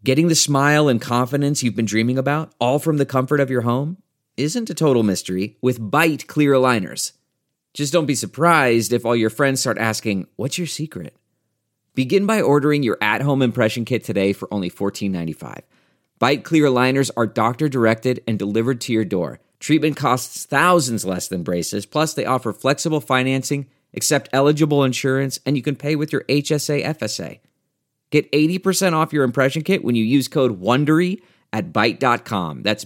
Getting the smile and confidence you've been dreaming about, all from the comfort of your home, isn't a total mystery with Byte clear aligners. Just don't be surprised if all your friends start asking, "What's your secret?" Begin by ordering your at-home impression kit today for only $14.95. Byte clear aligners are doctor-directed and delivered to your door. Treatment costs thousands less than braces, plus they offer flexible financing, accept eligible insurance, and you can pay with your HSA FSA. Get 80% off your impression kit when you use code WONDERY at Byte.com. That's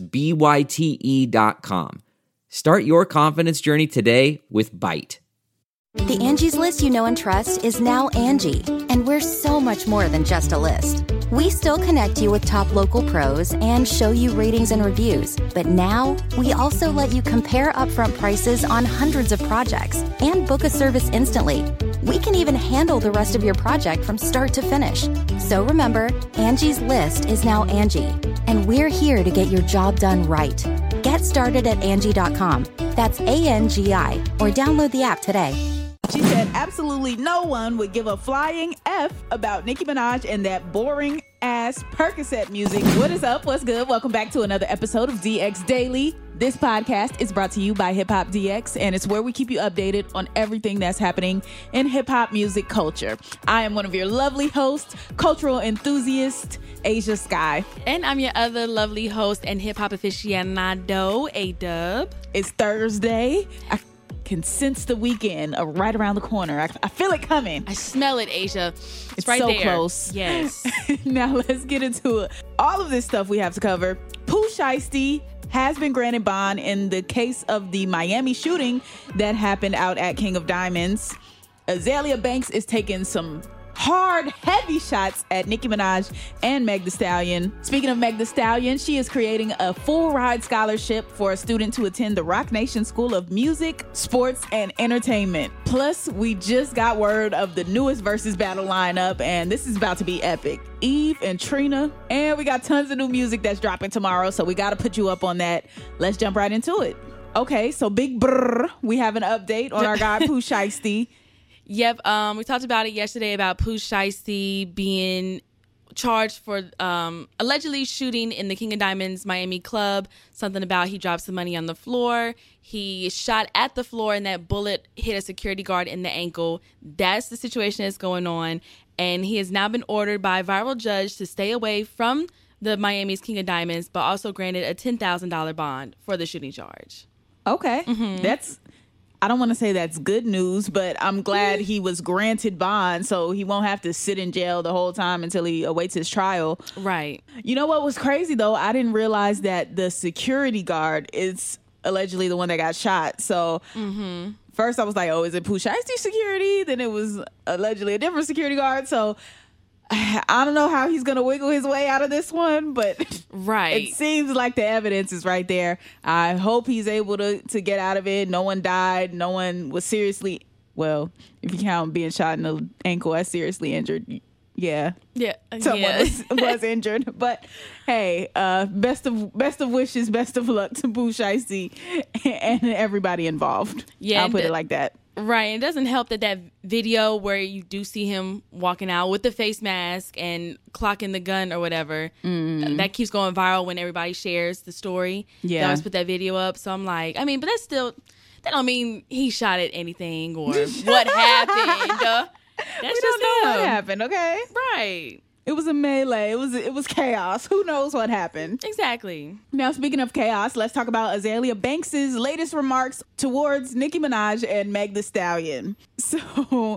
BYTE.com. Start your confidence journey today with Byte. The Angie's List you know and trust is now Angie, and we're so much more than just a list. We still connect you with top local pros and show you ratings and reviews, but now we also let you compare upfront prices on hundreds of projects and book a service instantly. We can even handle the rest of your project from start to finish. So remember, Angie's List is now Angie, and we're here to get your job done right. Get started at Angie.com. That's ANGI, or download the app today. She said absolutely no one would give a flying F about Nicki Minaj and that boring ass Percocet music. What is up? What's good? Welcome back to another episode of DX Daily. This podcast is brought to you by Hip Hop DX, and it's where we keep you updated on everything that's happening in hip hop music culture. I am one of your lovely hosts, cultural enthusiast, Asia Sky. And I'm your other lovely host and hip hop aficionado, A-Dub. It's Thursday. I can sense the weekend right around the corner. I feel it coming. I smell it, Asia. It's right so there. Close. Yes. Now let's get into it. All of this stuff we have to cover. Pooh Shiesty has been granted bond in the case of the Miami shooting that happened out at King of Diamonds. Azealia Banks is taking some hard, heavy shots at Nicki Minaj and Meg Thee Stallion. Speaking of Meg Thee Stallion, she is creating a full ride scholarship for a student to attend the Roc Nation School of Music, Sports, and Entertainment. Plus, we just got word of the newest Versus battle lineup, and this is about to be epic. Eve and Trina, and we got tons of new music that's dropping tomorrow, so we got to put you up on that. Let's jump right into it. Okay, so big brr, we have an update on our guy Pooh Shiesty. Yep, we talked about it yesterday about Pooh Shiesty being charged for allegedly shooting in the King of Diamonds Miami club. Something about he dropped some money on the floor. He shot at the floor and that bullet hit a security guard in the ankle. That's the situation that's going on. And he has now been ordered by a viral judge to stay away from the Miami's King of Diamonds, but also granted a $10,000 bond for the shooting charge. Okay. Mm-hmm. I don't want to say that's good news, but I'm glad he was granted bond so he won't have to sit in jail the whole time until he awaits his trial. Right. You know what was crazy, though? I didn't realize that the security guard is allegedly the one that got shot. So first I was like, oh, is it Pooh Shiesty security? Then it was allegedly a different security guard. So I don't know how he's going to wiggle his way out of this one, but right. It seems like the evidence is right there. I hope he's able to get out of it. No one died. No one was seriously, well, if you count being shot in the ankle as seriously injured, yeah. Someone was injured. But hey, best of wishes, best of luck to Pooh Shiesty and everybody involved. Yeah, I'll put it like that. Right. It doesn't help that video where you do see him walking out with the face mask and clocking the gun or whatever, that keeps going viral when everybody shares the story. Yeah. They always put that video up. So I'm like, I mean, but that don't mean he shot at anything or what happened. We don't know what happened, okay? Right. It was a melee. It was chaos. Who knows what happened? Exactly. Now, speaking of chaos, let's talk about Azealia Banks' latest remarks towards Nicki Minaj and Meg Thee Stallion. So,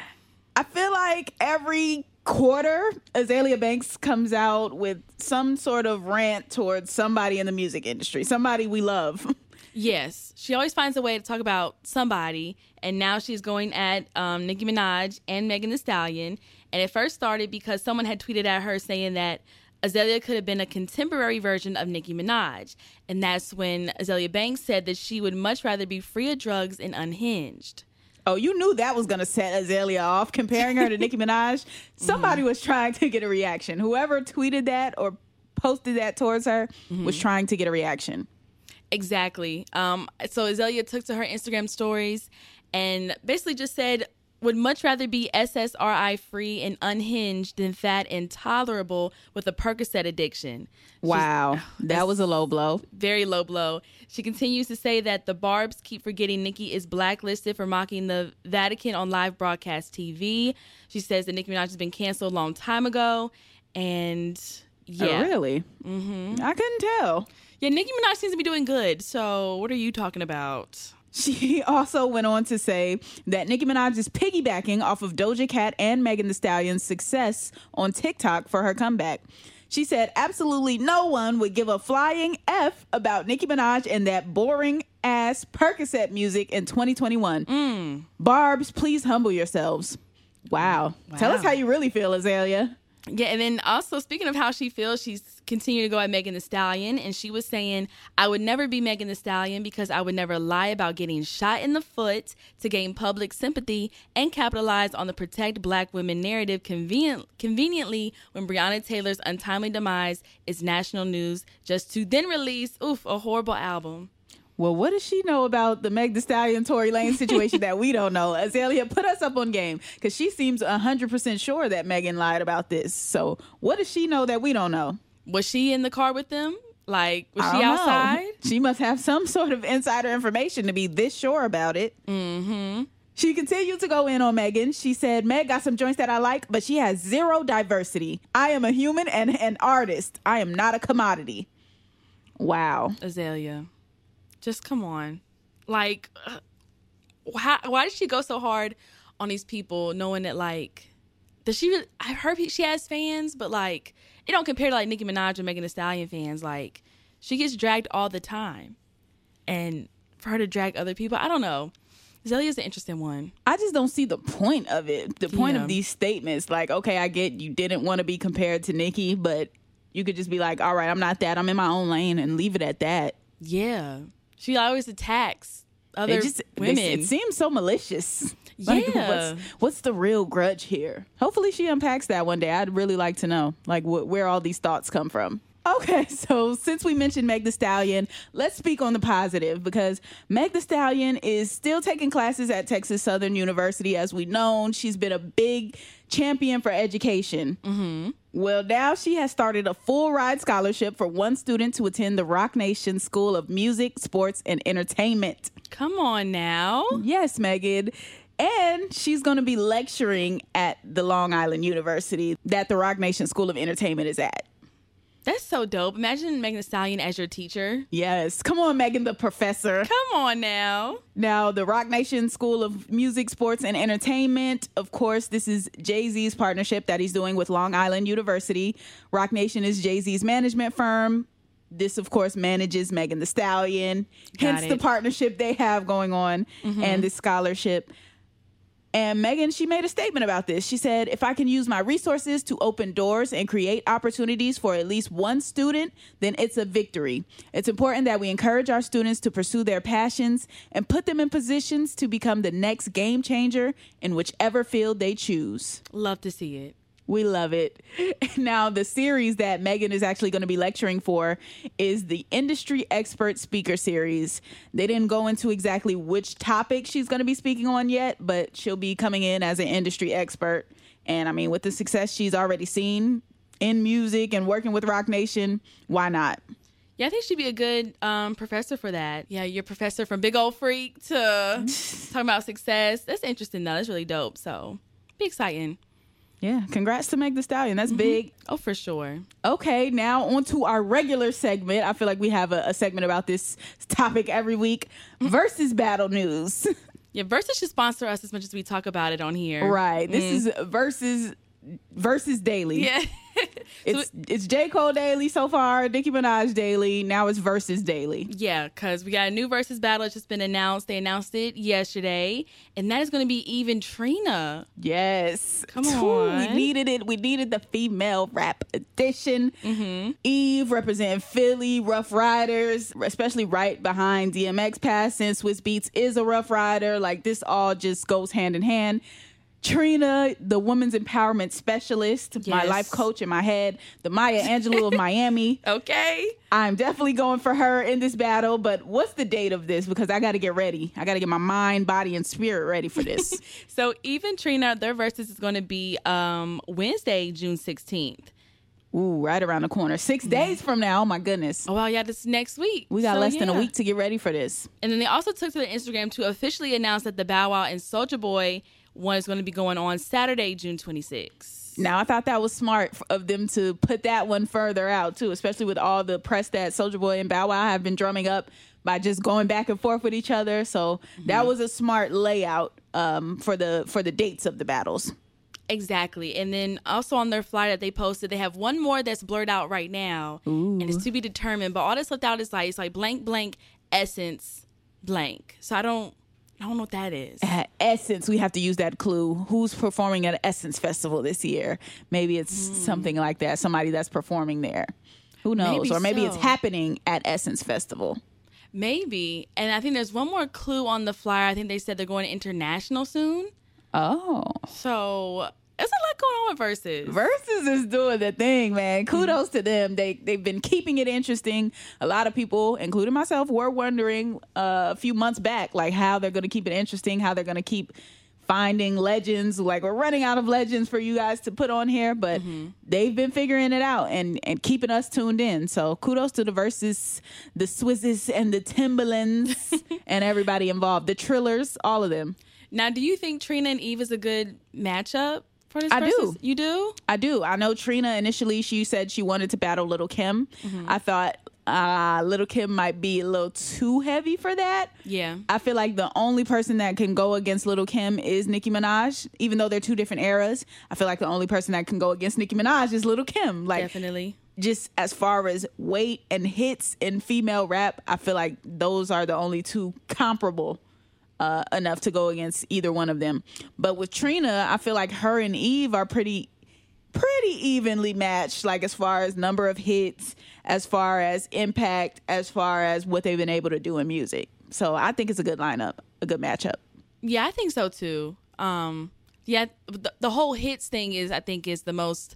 I feel like every quarter, Azealia Banks comes out with some sort of rant towards somebody in the music industry, somebody we love. Yes. She always finds a way to talk about somebody, and now she's going at Nicki Minaj and Megan Thee Stallion. And it first started because someone had tweeted at her saying that Azealia could have been a contemporary version of Nicki Minaj. And that's when Azealia Banks said that she would much rather be free of drugs and unhinged. Oh, you knew that was going to set Azealia off, comparing her to Nicki Minaj. Somebody was trying to get a reaction. Whoever tweeted that or posted that towards her was trying to get a reaction. Exactly. So Azealia took to her Instagram stories and basically just said would much rather be SSRI free and unhinged than fat and tolerable with a Percocet addiction. Wow. That was a low blow. Very low blow. She continues to say that the Barbs keep forgetting Nicki is blacklisted for mocking the Vatican on live broadcast TV. She says that Nicki Minaj has been canceled a long time ago. And yeah. Oh, really? Mm-hmm. I couldn't tell. Yeah, Nicki Minaj seems to be doing good. So what are you talking about? She also went on to say that Nicki Minaj is piggybacking off of Doja Cat and Megan Thee Stallion's success on TikTok for her comeback. She said absolutely no one would give a flying F about Nicki Minaj and that boring ass Percocet music in 2021. Barbs, please humble yourselves. Wow. Tell us how you really feel, Azalea. Yeah, and then also speaking of how she feels, she's continued to go at Megan Thee Stallion, and she was saying, I would never be Megan Thee Stallion because I would never lie about getting shot in the foot to gain public sympathy and capitalize on the protect black women narrative conveniently when Breonna Taylor's untimely demise is national news, just to then release, a horrible album. Well, what does she know about the Meg Thee Stallion, Tory Lanez situation that we don't know? Azalea, put us up on game, because she seems 100% sure that Megan lied about this. So what does she know that we don't know? Was she in the car with them? Like, was she I don't outside? know. She must have some sort of insider information to be this sure about it. Mm-hmm. She continued to go in on Megan. She said, Meg got some joints that I like, but she has zero diversity. I am a human and an artist. I am not a commodity. Wow. Azalea. Just come on. Like, why did she go so hard on these people knowing that, like, does she really, I heard she has fans, but, like, it don't compare to, like, Nicki Minaj and Megan Thee Stallion fans. Like, she gets dragged all the time. And for her to drag other people, I don't know. Azalea's an interesting one. I just don't see the point of it. The point of these statements. Like, okay, I get you didn't want to be compared to Nicki, but you could just be like, all right, I'm not that. I'm in my own lane and leave it at that. Yeah. She always attacks other women. It seems so malicious. Yeah. Like, what's the real grudge here? Hopefully she unpacks that one day. I'd really like to know, like, where all these thoughts come from. Okay, so since we mentioned Meg Thee Stallion, let's speak on the positive, because Meg Thee Stallion is still taking classes at Texas Southern University, as we know. She's been a big champion for education. Mm-hmm. Well, now she has started a full ride scholarship for one student to attend the Roc Nation School of Music, Sports, and Entertainment. Come on now. Yes, Megan. And she's going to be lecturing at the Long Island University that the Roc Nation School of Entertainment is at. That's so dope. Imagine Megan Thee Stallion as your teacher. Yes. Come on, Megan the professor. Come on now. Now, the Roc Nation School of Music, Sports, and Entertainment. Of course, this is Jay-Z's partnership that he's doing with Long Island University. Roc Nation is Jay-Z's management firm. This, of course, manages Megan Thee Stallion. Hence the partnership they have going on and this scholarship. And Megan, she made a statement about this. She said, if I can use my resources to open doors and create opportunities for at least one student, then it's a victory. It's important that we encourage our students to pursue their passions and put them in positions to become the next game changer in whichever field they choose. Love to see it. We love it. Now, the series that Megan is actually going to be lecturing for is the Industry Expert Speaker Series. They didn't go into exactly which topic she's going to be speaking on yet, but she'll be coming in as an industry expert. And I mean, with the success she's already seen in music and working with Roc Nation, why not? Yeah, I think she'd be a good professor for that. Yeah, you're a professor from Big Old Freak to talking about success. That's interesting, though. That's really dope. So, be exciting. Yeah, congrats to Meg Thee Stallion. That's big. Oh, for sure. Okay, now on to our regular segment. I feel like we have a segment about this topic every week. Versus Battle News. Yeah, Versus should sponsor us as much as we talk about it on here. Right. This is Versus Daily. Yeah. It's J. Cole Daily so far, Nicki Minaj Daily. Now it's Versus Daily. Yeah, because we got a new Versus battle. It's just been announced. They announced it yesterday. And that is going to be Eve and Trina. Yes. Come on. We needed it. We needed the female rap edition. Eve representing Philly, Rough Riders, especially right behind DMX passing. Swizz Beatz is a Rough Rider. Like, this all just goes hand in hand. Trina, the women's empowerment specialist, my Yes. life coach in my head, the Maya Angelou of Miami. Okay. I'm definitely going for her in this battle, but what's the date of this? Because I got to get ready. I got to get my mind, body, and spirit ready for this. So even Trina, their versus is going to be Wednesday, June 16th. Ooh, right around the corner. 6 days from now. Oh, my goodness. Oh, wow, yeah, this is next week. We got So, less than a yeah. week to get ready for this. And then they also took to the Instagram to officially announce that the Bow Wow and Soulja Boy one is going to be going on Saturday, June 26th. Now, I thought that was smart of them to put that one further out, too, especially with all the press that Soulja Boy and Bow Wow have been drumming up by just going back and forth with each other. So that was a smart layout for the dates of the battles. Exactly. And then also on their flyer that they posted, they have one more that's blurred out right now. And it's to be determined. But all that's left out is like, it's like blank, blank, essence, blank. So I don't know what that is. At Essence, we have to use that clue. Who's performing at Essence Festival this year? Maybe it's something like that. Somebody that's performing there. Who knows? Maybe Or maybe it's so. happening at Essence Festival. Maybe. And I think there's one more clue on the flyer. I think they said they're going international soon. Oh. So there's a lot going on with Versus. Versus is doing the thing, man. Kudos to them. They've been keeping it interesting. A lot of people, including myself, were wondering a few months back, like how they're going to keep it interesting, how they're going to keep finding legends. Like, we're running out of legends for you guys to put on here, but they've been figuring it out and keeping us tuned in. So kudos to the Versus, the Swizzes and the Timbalands and everybody involved, the Trillers, all of them. Now, do you think Trina and Eve is a good matchup for this I Versus? do. You do? I do. I know Trina initially, she said she wanted to battle Little Kim. I thought Little Kim might be a little too heavy for that. Yeah. I feel like the only person that can go against Little Kim is Nicki Minaj. Even though they're two different eras, I feel like the only person that can go against Nicki Minaj is Little Kim. Like, Definitely. just as far as weight and hits in female rap, I feel like those are the only two comparable enough to go against either one of them. But with Trina, I feel like her and Eve are pretty evenly matched, like as far as number of hits, as far as impact, as far as what they've been able to do in music. So I think it's a good lineup, a good matchup. Yeah, I think so too. Yeah, the whole hits thing is, I think, is the most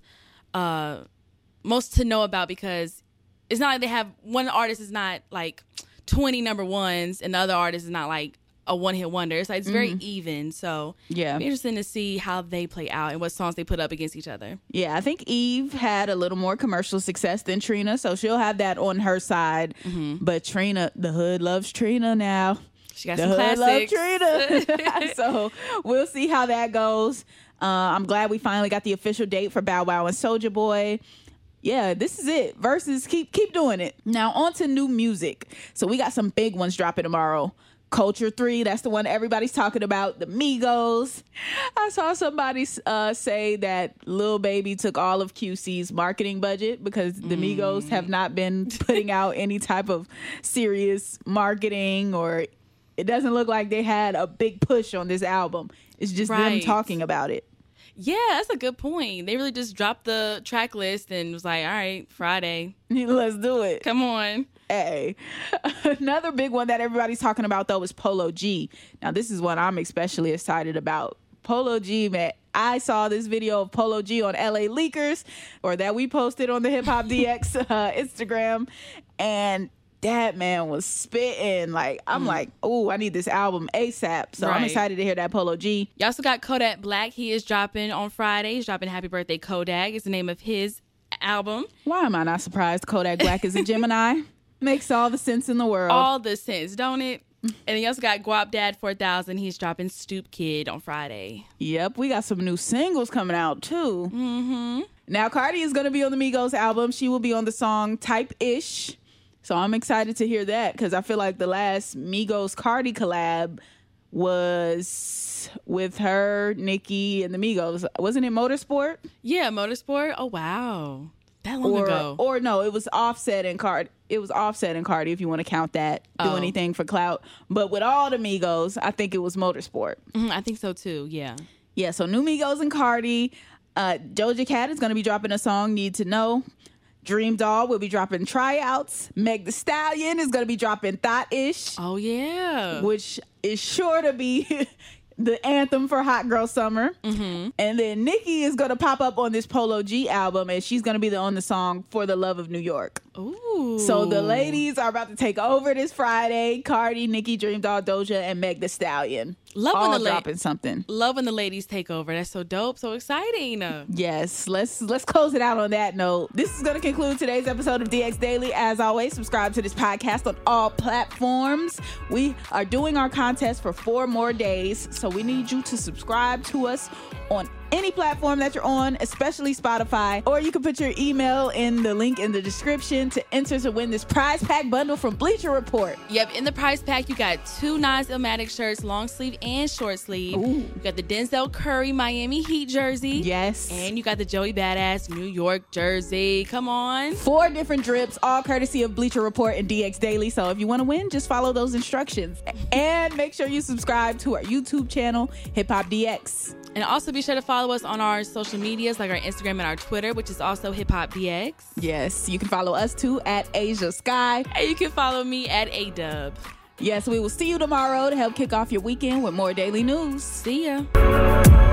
to know about, because it's not like they have one artist is not like 20 number ones and the other artist is not like a one-hit wonder. It's like it's very even. So Yeah. it'll be interesting to see how they play out and what songs they put up against each other. Yeah, I think Eve had a little more commercial success than Trina, so she'll have that on her side. But Trina, the hood loves Trina now. She got The some hood loves classics. Trina. So we'll see how that goes. I'm glad we finally got the official date for Bow Wow and Soulja Boy. Yeah, this is it. Versus, keep doing it. Now on to new music. So we got some big ones dropping tomorrow. Culture 3, that's the one everybody's talking about. The Migos. I saw somebody say that Lil Baby took all of QC's marketing budget because the Migos have not been putting out any type of serious marketing, or it doesn't look like they had a big push on this album. It's just them Right. talking about it. Yeah, that's a good point. They really just dropped the track list and was like, all right, Friday, Let's do it. come on. Hey, another big one that everybody's talking about though is Polo G. Now this is one I'm especially excited about. Polo G, man. I saw this video of Polo G on LA Leakers, or that we posted on the Hip Hop DX Instagram, and that man was spitting. Like, I'm like, oh, I need this album ASAP. So I'm Right. excited to hear that Polo G. You also got Kodak Black. He is dropping on Friday. He's dropping Happy Birthday Kodak. It's the name of his album. Why am I not surprised Kodak Black is a Gemini? Makes all the sense in the world. All the sense, don't it? And then you also got Guap Dad 4000. He's dropping Stoop Kid on Friday. Yep, we got some new singles coming out too. Mm-hmm. Now Cardi is going to be on the Migos album. She will be on the song Type Ish. So I'm excited to hear that because I feel like the last Migos Cardi collab was with her, Nicki, and the Migos. Wasn't it Motorsport? Yeah, Motorsport. Oh, wow. That long ago. Or no, it was Offset and Cardi. It was Offset and Cardi, if you want to count that. Do Oh. anything for clout. But with all the Migos, I think it was Motorsport. I think so too. Yeah. Yeah, so new Migos and Cardi. Doja Cat is going to be dropping a song, Need to Know. Dream Doll will be dropping Tryouts. Meg Thee Stallion is going to be dropping Thought Ish, Oh, yeah. which is sure to be the anthem for Hot Girl Summer. And then Nicki is going to pop up on this Polo G album, and she's going to be on the song For the Love of New York. Ooh. So the ladies are about to take over this Friday. Cardi, Nicki, Dream Doll, Doja, and Meg Thee Stallion. Love dropping something. Love when the ladies take over. That's so dope. So exciting. Yes, let's close it out on that note. This is going to conclude today's episode of DX Daily. As always, subscribe to this podcast on all platforms. We are doing our contest for 4 more days, so we need you to subscribe to us on any platform that you're on, especially Spotify, or you can put your email in the link in the description to enter to win this prize pack bundle from Bleacher Report. Yep, in the prize pack, you got 2 Nas Illmatic shirts, long sleeve and short sleeve. Ooh. You got the Denzel Curry Miami Heat jersey. Yes. And you got the Joey Badass New York jersey. Come on. 4 different drips, all courtesy of Bleacher Report and DX Daily. So if you want to win, just follow those instructions. And make sure you subscribe to our YouTube channel, Hip Hop DX. And also be sure to follow us on our social medias, like our Instagram and our Twitter, which is also Hip Hop DX. Yes, you can follow us too at Asia Sky. And you can follow me at ADub. Yes, we will see you tomorrow to help kick off your weekend with more daily news. See ya.